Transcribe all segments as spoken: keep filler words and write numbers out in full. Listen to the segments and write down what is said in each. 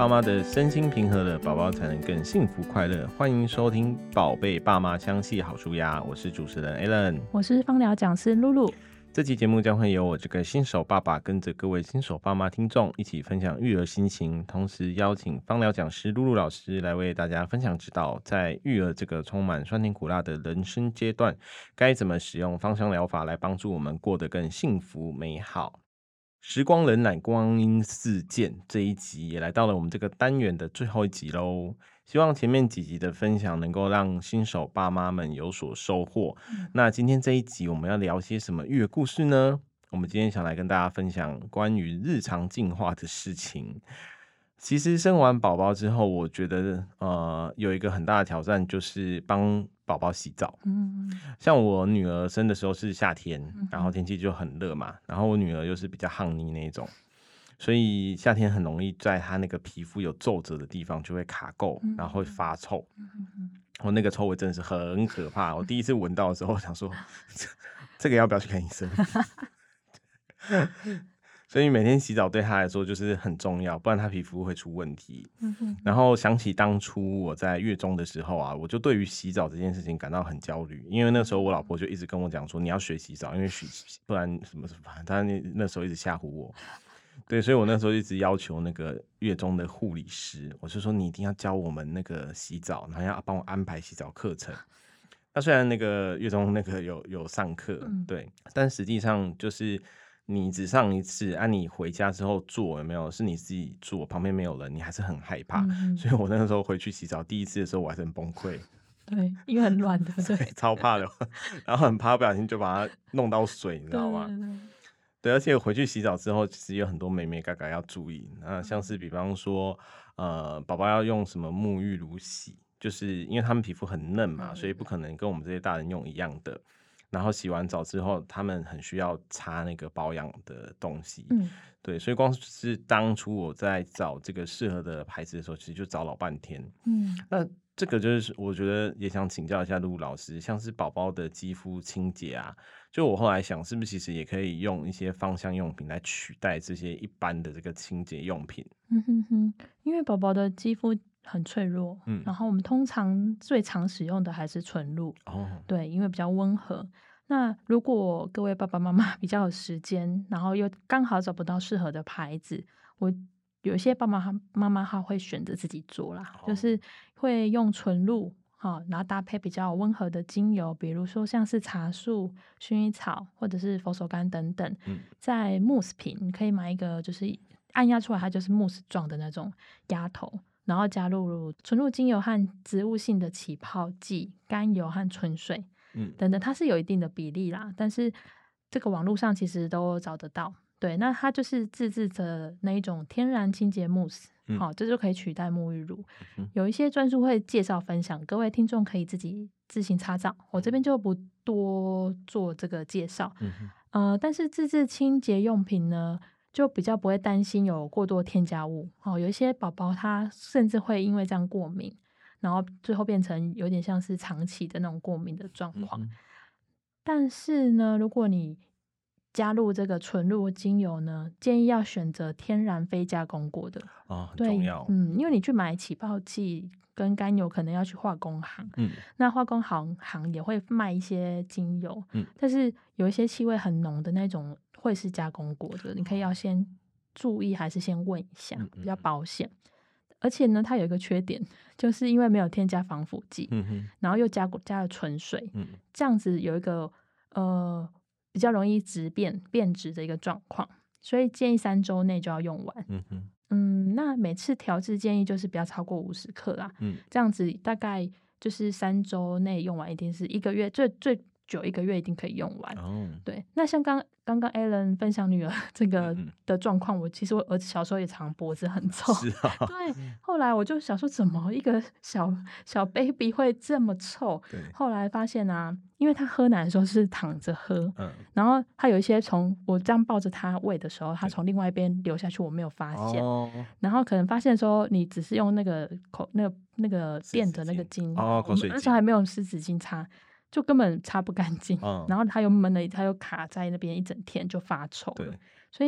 爸妈的身心平和了，宝宝才能更幸福快乐。欢迎收听宝贝爸妈相系好舒压，我是主持人 Alan， 我是芳疗讲师露露。 这期节目将会由我这个新手爸爸跟着各位新手爸妈听众一起分享育儿心情，同时邀请芳疗讲师露露老师来为大家分享指导，在育儿这个充满酸甜苦辣的人生阶段，该怎么使用芳香疗法来帮助我们过得更幸福美好。时光荏苒，光阴似箭，这一集也来到了我们这个单元的最后一集咯。希望前面几集的分享能够让新手爸妈们有所收获。嗯、那今天这一集我们要聊些什么育儿故事呢？我们今天想来跟大家分享关于日常进化的事情。其实生完宝宝之后，我觉得呃有一个很大的挑战，就是帮宝宝洗澡。嗯，像我女儿生的时候是夏天，然后天气就很热嘛，然后我女儿又是比较항泥那种，所以夏天很容易在她那个皮肤有皱褶的地方就会卡垢，然后会发臭。我那个臭味真的是很可怕，我第一次闻到的时候想说这个要不要去看医生？所以每天洗澡对他来说就是很重要，不然他皮肤会出问题。嗯、哼哼然后想起当初我在月中的时候啊，我就对于洗澡这件事情感到很焦虑，因为那时候我老婆就一直跟我讲说你要学洗澡，因为洗不然什么什么，她那时候一直吓唬我。对，所以我那时候一直要求那个月中的护理师，我就说你一定要教我们那个洗澡，然后要帮我安排洗澡课程。那虽然那个月中那个有有上课，对，但实际上就是你只上一次，啊，你回家之后做有没有？是你自己做，旁边没有人，你还是很害怕。嗯、所以我那个时候回去洗澡，第一次的时候我还是很崩溃。 对，因为很乱的，对， 超怕的，然后很怕不小心就把它弄到水，你知道吗？对, 对, 对, 对，而且回去洗澡之后，其实有很多眉眉角角要注意。那像是比方说，呃，宝宝要用什么沐浴乳洗，就是因为他们皮肤很嫩嘛，所以不可能跟我们这些大人用一样的。然后洗完澡之后，他们很需要擦那个保养的东西。嗯，对，所以光是当初我在找这个适合的牌子的时候，其实就找老半天。嗯，那这个就是我觉得也想请教一下露露老师，像是宝宝的肌肤清洁啊，就我后来想，是不是其实也可以用一些芳香用品来取代这些一般的这个清洁用品？ 嗯哼哼，因为宝宝的肌肤很脆弱，嗯，然后我们通常最常使用的还是纯露，哦，对，因为比较温和。那如果各位爸爸妈妈比较有时间，然后又刚好找不到适合的牌子，我有些爸爸妈妈他会选择自己做啦，哦、就是会用纯露，哦，然后搭配比较温和的精油，比如说像是茶树、薰衣草或者是佛手柑等等，嗯、在慕斯瓶你可以买一个，就是按压出来它就是慕斯状的那种压头。然后加入纯露精油和植物性的起泡剂、甘油和纯水，嗯，等等，它是有一定的比例啦，但是这个网络上其实都找得到。对，那它就是自制的那一种天然清洁慕斯，好、嗯哦，这就可以取代沐浴乳。嗯、有一些专书会介绍分享，各位听众可以自己自行查找，我这边就不多做这个介绍。嗯、呃，但是自制清洁用品呢，就比较不会担心有过多添加物，哦，有一些宝宝他甚至会因为这样过敏，然后最后变成有点像是长期的那种过敏的状况。嗯、但是呢，如果你加入这个纯露精油呢，建议要选择天然非加工过的哦，很重要。 嗯，因为你去买起泡剂跟甘油，可能要去化工行，嗯，那化工行行也会卖一些精油，嗯，但是有一些气味很浓的那种会是加工过的，你可以要先注意，还是先问一下，比较保险。而且呢，它有一个缺点，就是因为没有添加防腐剂，嗯哼，然后又加加了纯水，嗯，这样子有一个呃比较容易质变变质的一个状况，所以建议三周内就要用完。嗯哼，嗯，那每次调制建议就是不要超过五十克啦，嗯，这样子大概就是三周内用完，一定是一个月最最久一个月一定可以用完。哦，对，那像刚刚刚 Alan 分享女儿这个的状况，我其实我儿子小时候也常脖子很臭， 是啊， 对，后来我就想说，怎么一个小小 baby 会这么臭？对，后来发现啊，因为他喝奶的时候是躺着喝，嗯，然后他有一些从我这样抱着他喂的时候，他从另外一边流下去，我没有发现，哦，然后可能发现说你只是用那个口那个那个垫的那个巾， 哦，口水巾， 那时候还没有湿纸巾擦。就根本擦不干净，嗯、然后它又闷了，它又卡在那边一整天就发臭了。对，所以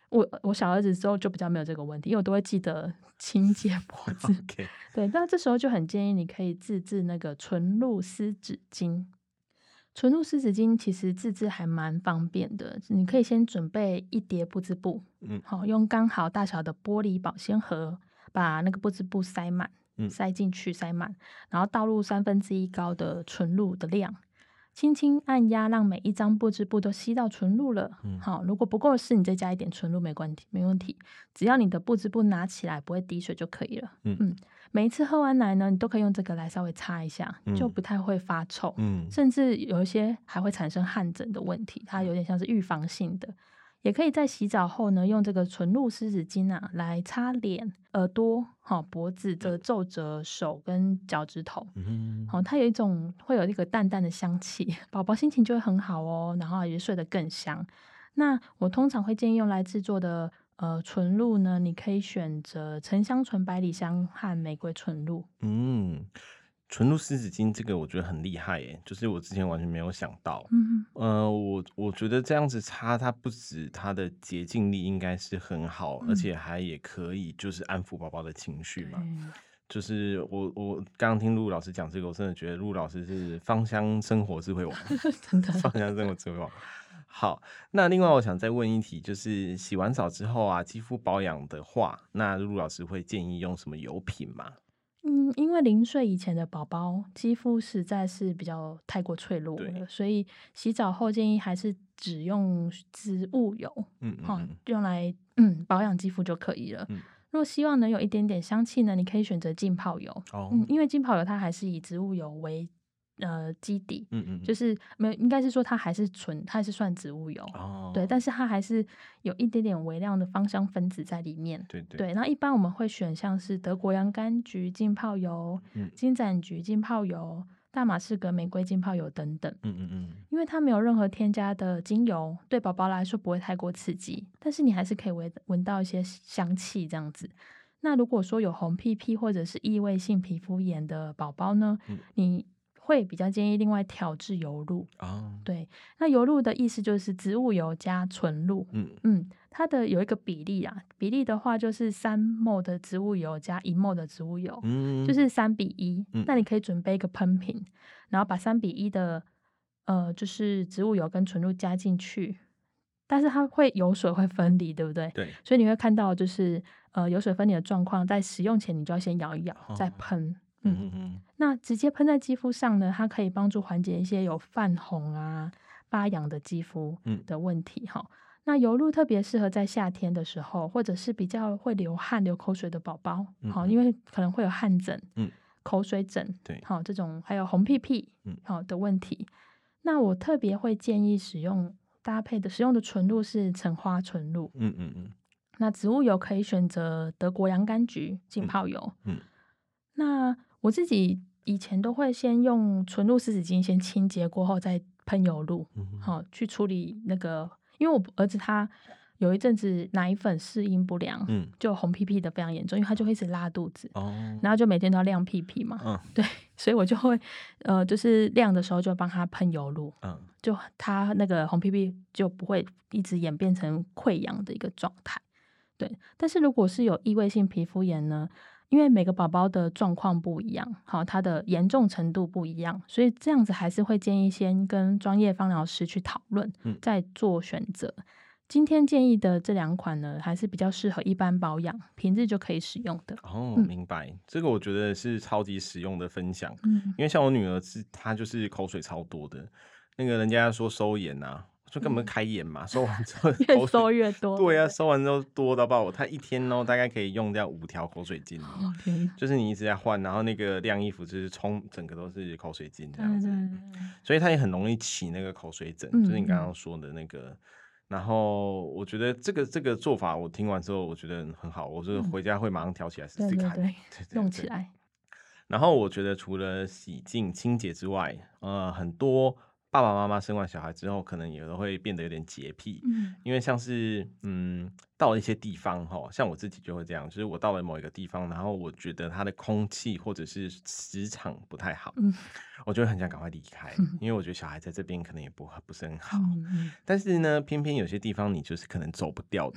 我我小儿子之后就比较没有这个问题，因为我都会记得清洁脖子。 okay. 对，那这时候就很建议你可以自制那个纯露湿纸巾。纯露湿纸巾其实自制还蛮方便的，你可以先准备一叠不织布，嗯，好，用刚好大小的玻璃保鲜盒把那个不织布塞满，嗯，塞进去塞满，然后倒入三分之一高的纯露的量。轻轻按压，让每一张不织布都吸到纯露了。嗯，好，如果不够湿，你再加一点纯露，没关系，没问题。只要你的不织布拿起来不会滴水就可以了。嗯嗯，每一次喝完奶呢，你都可以用这个来稍微擦一下，嗯、就不太会发臭。嗯，甚至有一些还会产生汗疹的问题，它有点像是预防性的。也可以在洗澡后呢，用这个纯露湿纸巾啊来擦脸、耳朵、好脖子的皱褶、手跟脚趾头。嗯，好，它有一种会有一个淡淡的香气，宝宝心情就会很好哦，然后也睡得更香。那我通常会建议用来制作的呃纯露呢，你可以选择沉香醇、百里香和玫瑰纯露。 嗯。纯露湿纸巾这个我觉得很厉害耶，就是我之前完全没有想到。嗯，呃，我我觉得这样子擦，它不止它的洁净力应该是很好，嗯、而且还也可以就是安抚宝宝的情绪嘛。就是我我刚刚听陆老师讲这个，我真的觉得陆老师是芳香生活智慧王， 真的芳香生活智慧王。好，那另外我想再问一题，就是洗完澡之后啊，肌肤保养的话，那陆老师会建议用什么油品吗？ 嗯，因为零岁以前的宝宝肌肤实在是比较太过脆弱了，所以洗澡后建议还是只用植物油，嗯嗯嗯，用来嗯保养肌肤就可以了。嗯，如果希望能有一点点香气呢，你可以选择浸泡油，哦、嗯，因为浸泡油它还是以植物油为呃基底，嗯嗯，就是没有，应该是说它还是纯，它还是算植物油，哦，对，但是它还是有一点点微量的芳香分子在里面， 对对对。那一般我们会选像是德国洋甘菊浸泡油、嗯、金盏菊浸泡油、大马士革玫瑰浸泡油等等，嗯嗯嗯，因为它没有任何添加的精油，对宝宝来说不会太过刺激，但是你还是可以闻闻到一些香气这样子。那如果说有红屁屁或者是异位性皮肤炎的宝宝呢，嗯、你会比较建议另外调制油露哦，对，那油露的意思就是植物油加纯露，嗯嗯，它的有一个比例啊，比例的话就是三 ml 的植物油加一 ml 的植物油，嗯，就是三比一，嗯，那你可以准备一个喷瓶，然后把三比一的呃就是植物油跟纯露加进去，但是它会油水会分离，对不对？ 对， 所以你会看到就是呃油水分离的状况，在使用前你就要先摇一摇，哦、再喷。嗯嗯，那直接喷在肌肤上呢，它可以帮助缓解一些有泛红啊、发痒的肌肤的问题哈、嗯。那油露特别适合在夏天的时候，或者是比较会流汗、流口水的宝宝，好、嗯，因为可能会有汗疹、嗯、口水疹，对，好这种还有红屁屁，嗯，好的问题。那我特别会建议使用搭配的使用的纯露是橙花纯露，嗯嗯嗯。那植物油可以选择德国洋甘菊浸泡油，嗯。嗯，那我自己以前都会先用纯露湿纸巾先清洁过后再喷油露，好、嗯、去处理那个，因为我儿子他有一阵子奶粉适应不良，嗯，就红屁屁的非常严重，因为他就会一直拉肚子，哦，然后就每天都要晾屁屁嘛，嗯，对，所以我就会呃，就是晾的时候就帮他喷油露，嗯，就他那个红屁屁就不会一直演变成溃疡的一个状态，对。但是如果是有异位性皮肤炎呢？因为每个宝宝的状况不一样，好，它的严重程度不一样，所以这样子还是会建议先跟专业芳疗师去讨论，嗯，再做选择。今天建议的这两款呢，还是比较适合一般保养，平日就可以使用的。 哦，嗯、明白，这个我觉得是超级实用的分享。嗯，因为像我女儿是，她就是口水超多的，那个人家说收眼啊。就根本开眼嘛，收完之后越收越多， 对啊，收完之后多到爆。他一天哦，大概可以用掉五条口水巾。 哦天哪！ 就是你一直在换，然后那个晾衣服就是冲整个都是口水巾这样子，所以他也很容易起那个口水疹，嗯、就是你刚刚说的那个。然后我觉得这个这个做法，我听完之后我觉得很好，我是回家会马上挑起来试试看， 对对对，用起来。 然后我觉得除了洗净清洁之外，呃，很多。爸爸妈妈生完小孩之后，可能也都会变得有点洁癖，嗯，因为像是嗯，到了一些地方哈，像我自己就会这样，就是我到了某一个地方，然后我觉得它的空气或者是磁场不太好，嗯，我就会很想赶快离开，嗯、因为我觉得小孩在这边可能也不不是很好，嗯、但是呢，偏偏有些地方你就是可能走不掉的，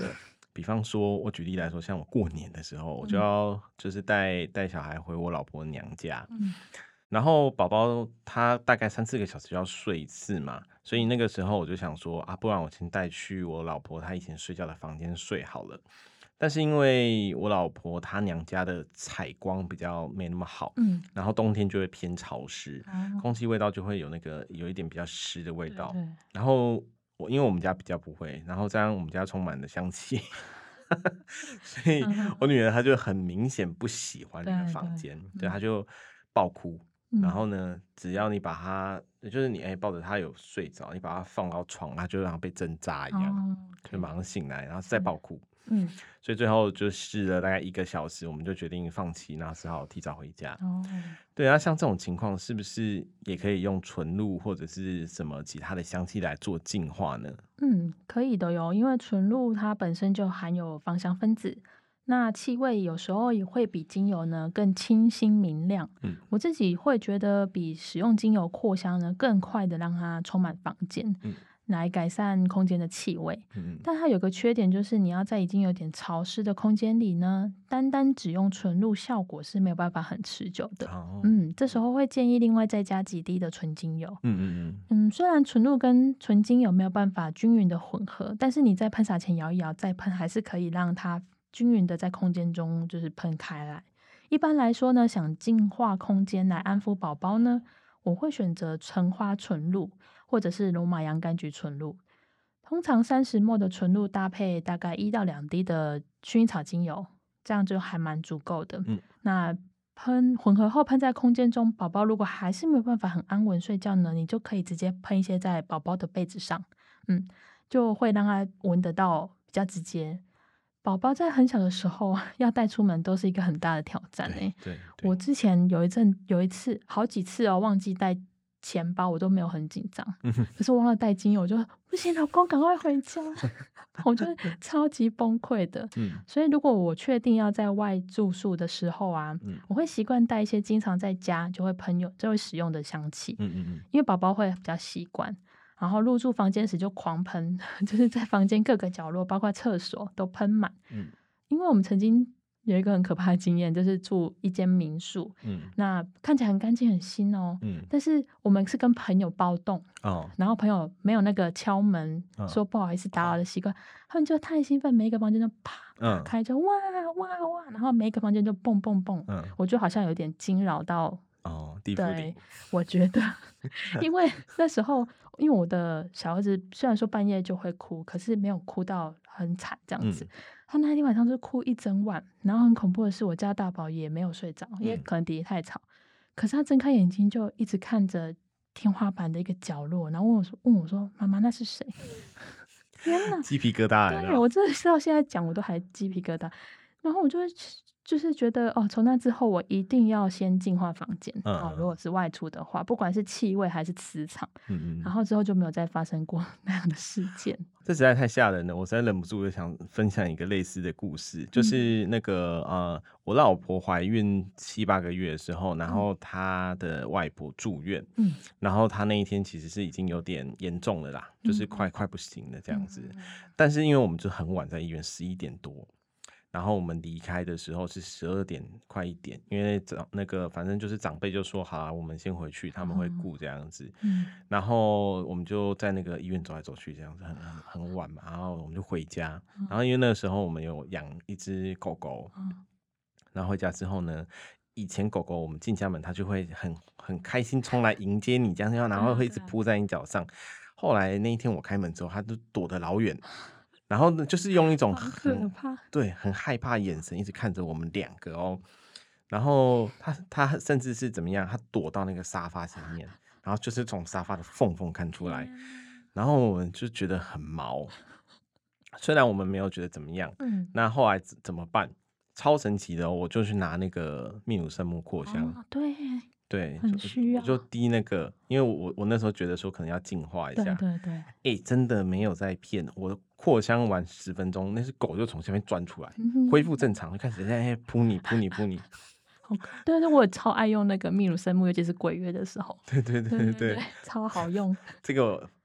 比方说，我举例来说，像我过年的时候，我就要就是带带小孩回我老婆娘家，嗯，然后宝宝他大概三四个小时就要睡一次嘛，所以那个时候我就想说啊，不然我先带去我老婆她以前睡觉的房间睡好了。但是因为我老婆她娘家的采光比较没那么好，嗯，然后冬天就会偏潮湿，哦、空气味道就会有那个有一点比较湿的味道。对对，然后我因为我们家比较不会，然后这样我们家充满了香气，所以我女儿她就很明显不喜欢那个房间，对，对，她就爆哭。然后呢，只要你把她，就是你哎抱着她有睡着，你把她放到床，她就像被针扎一样，哦、就马上醒来，然后再爆哭。嗯，所以最后就试了大概一个小时，我们就决定放弃，然后只好提早回家。哦，对啊，像这种情况是不是也可以用纯露或者是什么其他的香气来做净化呢？ 嗯，可以的哟，因为纯露它本身就含有芳香分子。那气味有时候也会比精油呢更清新明亮，嗯，我自己会觉得比使用精油扩香呢更快的让它充满房间，嗯，来改善空间的气味。嗯，但它有个缺点就是你要在已经有点潮湿的空间里呢，单单只用纯露效果是没有办法很持久的。哦，嗯，这时候会建议另外再加几滴的纯精油。嗯嗯嗯，嗯，虽然纯露跟纯精油没有办法均匀的混合，但是你在喷洒前摇一摇再喷，还是可以让它均匀的在空间中就是喷开来。一般来说呢，想净化空间来安抚宝宝呢，我会选择橙花纯露或者是罗马洋甘菊纯露。通常三十毫升的纯露搭配大概一到两滴的薰衣草精油，这样就还蛮足够的。嗯，那喷混合后喷在空间中，宝宝如果还是没有办法很安稳睡觉呢，你就可以直接喷一些在宝宝的被子上，嗯，就会让他闻得到比较直接。宝宝在很小的时候要带出门都是一个很大的挑战欸。 对，对， 我之前有一阵有一次好几次哦，忘记带钱包，我都没有很紧张，可是忘了带精油，我就不行，老公赶快回家，我就超级崩溃的。嗯，所以如果我确定要在外住宿的时候啊，嗯，我会习惯带一些经常在家就会喷用就会使用的香气，嗯嗯嗯，因为宝宝会比较习惯。然后入住房间时就狂喷，就是在房间各个角落，包括厕所都喷满。嗯，因为我们曾经有一个很可怕的经验，就是住一间民宿，嗯，那看起来很干净很新哦，嗯，但是我们是跟朋友包栋，哦，然后朋友没有那个敲门、哦、说不好意思打扰的习惯，他们就太兴奋，每一个房间就啪打开就哇哇哇，然后每一个房间就蹦蹦蹦，嗯，我就好像有点惊扰到。 哦，地府对，我觉得，因为那时候，因为我的小儿子虽然说半夜就会哭，可是没有哭到很惨这样子。嗯、他那天晚上就哭一整晚，然后很恐怖的是，我家大宝也没有睡着，因为可能弟弟太吵。嗯、可是他睁开眼睛就一直看着天花板的一个角落，然后问我说：“问我说，妈妈那是谁？”天哪， 鸡皮疙瘩！ 对，我真的是到现在讲我都还鸡皮疙瘩。然后我就会就是觉得哦，从那之后我一定要先净化房间啊、嗯哦。如果是外出的话，不管是气味还是磁场，嗯嗯，然后之后就没有再发生过那样的事件。 这实在太吓人了，我实在忍不住就想分享一个类似的故事，就是那个呃，我老婆怀孕七八个月的时候，然后她的外婆住院，嗯，然后她那一天其实是已经有点严重了啦，就是快、嗯、快不行了这样子，嗯、但是因为我们就很晚在医院，十一点多。然后我们离开的时候是十二点快一点，因为长那个反正就是长辈就说好啊，我们先回去，他们会顾这样子。嗯，然后我们就在那个医院走来走去，这样子很很很晚嘛，然后我们就回家。然后因为那个时候我们有养一只狗狗，然后回家之后呢，以前狗狗我们进家门，它就会很很开心冲来迎接你这样，然后会一直扑在你脚上。后来那一天我开门之后，它都躲得老远。然后呢，就是用一种很对很害怕的眼神一直看着我们两个哦。然后他他甚至是怎么样？他躲到那个沙发前面，然后就是从沙发的缝缝看出来。然后我们就觉得很毛，虽然我们没有觉得怎么样。嗯，那后来怎么办？超神奇的哦，我就去拿那个秘鲁圣木扩香。 哦，对。 对， 很需要， 我就滴那个，因为我我那时候觉得说可能要净化一下， 对对对， 哎、欸，真的没有在骗，我扩香完十分钟，那只狗就从下面钻出来，嗯、恢复正常，就开始在扑你扑你扑你。 好，对对，我也超爱用那个秘鲁圣木，尤其是鬼月的时候。 对对对 对, 对, 对，超好用。 这个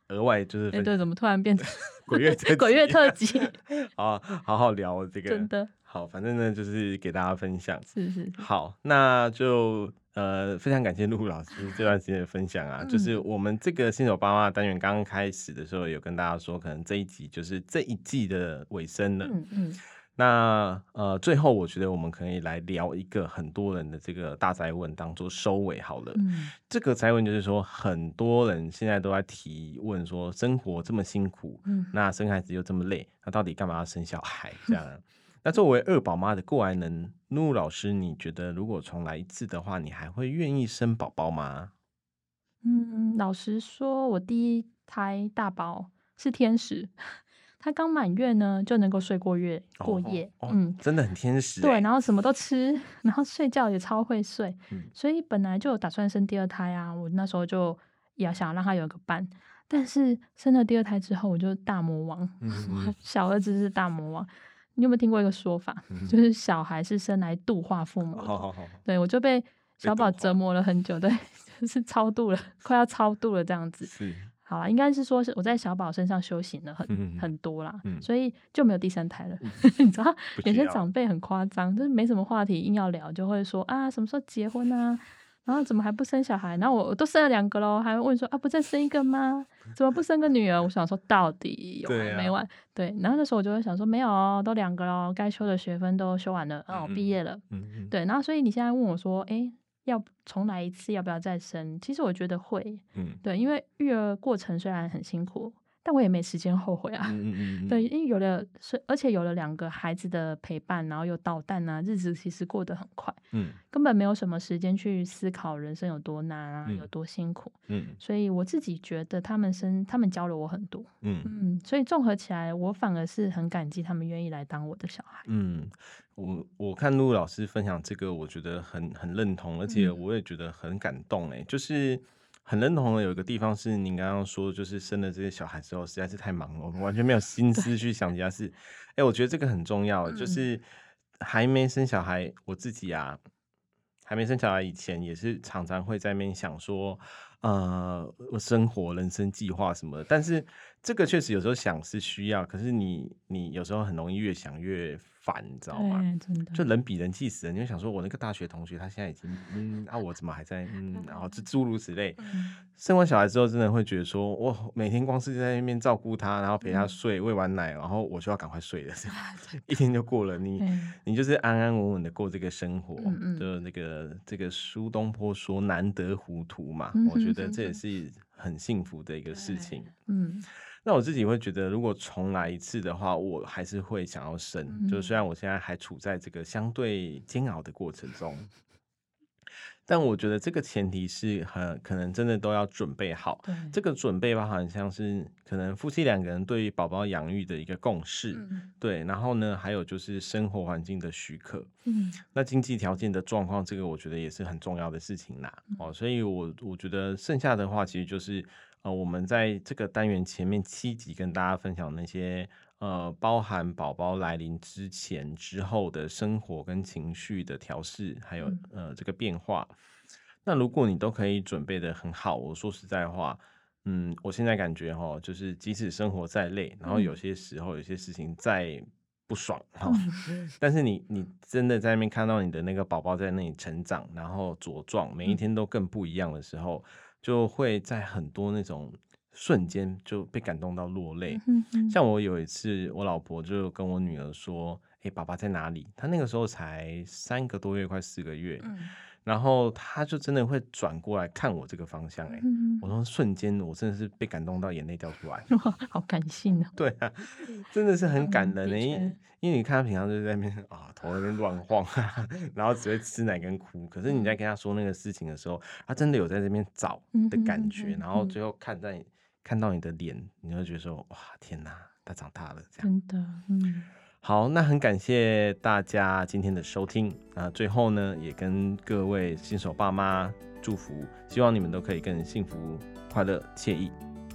额外就是对对，怎么突然变成鬼月特辑？ 鬼月特辑， 好好好聊这个， 真的好，反正呢就是给大家分享， 是是是， 好，那就呃非常感谢露露老师这段时间的分享啊，嗯、就是我们这个新手爸妈单元刚刚开始的时候，有跟大家说，可能这一集就是这一季的尾声了，嗯嗯。那呃，最后我觉得我们可以来聊一个很多人的这个大哉问，当做收尾好了。嗯，这个哉问就是说，很多人现在都在提问说，生活这么辛苦，嗯，那生孩子又这么累，那到底干嘛要生小孩？这样。那作为二宝妈的过来人，露露老师，你觉得如果重来一次的话，你还会愿意生宝宝吗？ 嗯，老实说，我第一胎大宝是天使。他刚满月呢，就能够睡过月过夜， 哦哦、嗯，真的很天使、欸。 对，然后什么都吃，然后睡觉也超会睡，嗯、所以本来就有打算生第二胎啊。我那时候就也想让他有个伴，但是生了第二胎之后，我就大魔王，嗯、小儿子是大魔王。你有没有听过一个说法，嗯、就是小孩是生来度化父母的？好好好，对，我就被小宝折磨了很久，对，就是超度了，快要超度了这样子。是。好啦，应该是说是我在小宝身上修行了很、嗯、很多啦、嗯，所以就没有第三胎了。嗯、你知道有些长辈很夸张，就是没什么话题硬要聊，就会说啊什么时候结婚啊，然后怎么还不生小孩？然后我我都生了两个咯，还会问说啊不再生一个吗？怎么不生个女儿？我想说到底有完没完？对, 啊、对，然后那时候我就会想说没有哦，都两个咯，该修的学分都修完了，哦毕业了，嗯嗯，对，然后所以你现在问我说，哎。要重来一次，要不要再生？其实我觉得会，嗯，对，因为育儿过程虽然很辛苦，但我也没时间后悔啊。嗯嗯嗯对，因为有了，而且有了两个孩子的陪伴，然后有导弹啊，日子其实过得很快，嗯，根本没有什么时间去思考人生有多难啊，嗯、有多辛苦，嗯，所以我自己觉得他们生，他们教了我很多，嗯嗯，所以综合起来，我反而是很感激他们愿意来当我的小孩， 嗯。我我看露露老师分享这个，我觉得很很认同，而且我也觉得很感动哎、欸，就是很认同的有一个地方是您刚刚说，就是生了这些小孩之后实在是太忙了，我们完全没有心思去想其他事。哎、欸，我觉得这个很重要，就是还没生小孩，我自己啊，还没生小孩以前也是常常会在那边想说，呃，我生活、人生计划什么的，但是这个确实有时候想是需要，可是你你有时候很容易越想越烦，你知道吗？ 真的， 就人比人气死人。你就想说，我那个大学同学他现在已经嗯，啊，我怎么还在嗯，然后就诸如此类。嗯、生完小孩之后，真的会觉得说，我每天光是在那边照顾他，然后陪他睡，喂完奶，然后我就要赶快睡了，一天就过了。你你就是安安稳稳的过这个生活，嗯嗯就那个这个苏东坡说难得糊涂嘛，嗯、我觉得这也是很幸福的一个事情。嗯。那我自己会觉得，如果重来一次的话，我还是会想要生。嗯、就虽然我现在还处在这个相对煎熬的过程中，但我觉得这个前提是很可能真的都要准备好。这个准备吧，好像是可能夫妻两个人对于宝宝养育的一个共识，嗯、对。然后呢，还有就是生活环境的许可，嗯，那经济条件的状况，这个我觉得也是很重要的事情啦。嗯、哦，所以我我觉得剩下的话，其实就是。呃，我们在这个单元前面七集跟大家分享那些呃，包含宝宝来临之前、之后的生活跟情绪的调试，还有呃这个变化。那如果你都可以准备得很好，我说实在话，嗯，我现在感觉哈，就是即使生活再累，然后有些时候有些事情再不爽哈，但是你你真的在那边看到你的那个宝宝在那里成长，然后茁壮，每一天都更不一样的时候。就会在很多那种瞬间就被感动到落泪。嗯嗯像我有一次，我老婆就跟我女儿说：“哎、欸，爸爸在哪里？”她那个时候才三个多月，快四个月。嗯、然后她就真的会转过来看我这个方向、欸。哎、嗯，我说瞬间，我真的是被感动到眼泪掉出来。 哇，好感性哦。 对啊，真的是很感人的、欸。因为因为你看他平常就在那边啊，头在那边乱晃，然后只会吃奶跟哭。可是你在跟他说那个事情的时候，他真的有在这边找的感觉，然后最后看在你看到你的脸，你会觉得说哇，天哪，他长大了，这样真的，嗯。 好，那很感谢大家今天的收听。那最后呢，也跟各位新手爸妈祝福，希望你们都可以更幸福、快乐、惬意。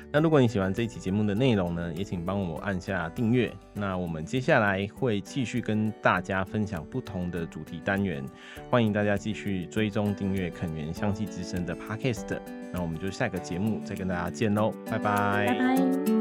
那如果你喜欢这一期节目的内容呢，也请帮我按下订阅。那我们接下来会继续跟大家分享不同的主题单元，欢迎大家继续追踪订阅肯园香气之声的 Podcast。那我们就下个节目再跟大家见喽，拜拜， 拜拜。